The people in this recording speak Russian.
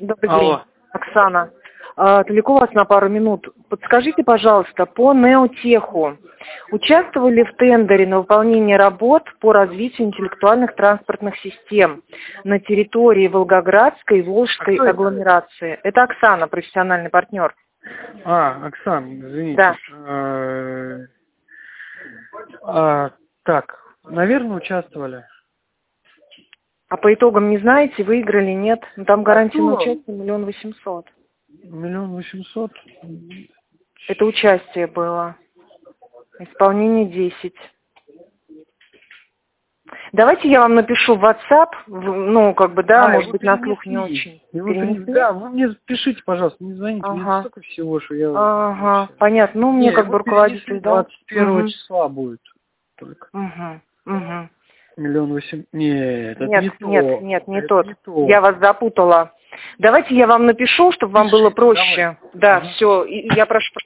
Добрый день, Алло. Оксана. Далеко вас на пару минут. Подскажите, пожалуйста, по Неотеху участвовали в тендере на выполнение работ по развитию интеллектуальных транспортных систем на территории Волгоградской и Волжской агломерации? Это Оксана, профессиональный партнер. Оксан, извините. Да. Так, наверное, участвовали. А по итогам не знаете, выиграли, нет? Ну, там гарантия на участие 1 800 000. 1 800 000? Это участие было. Исполнение 10. Давайте я вам напишу в WhatsApp, может быть, на слух не очень. Да, вы мне пишите, пожалуйста, не звоните, мне столько всего, что я... Понятно, мне как бы руководитель, да? 21 числа будет только. 1 800 000. Нет, это не то. Нет, не тот. Я вас запутала. Давайте я вам напишу, чтобы вам было проще. Да, все, я прошу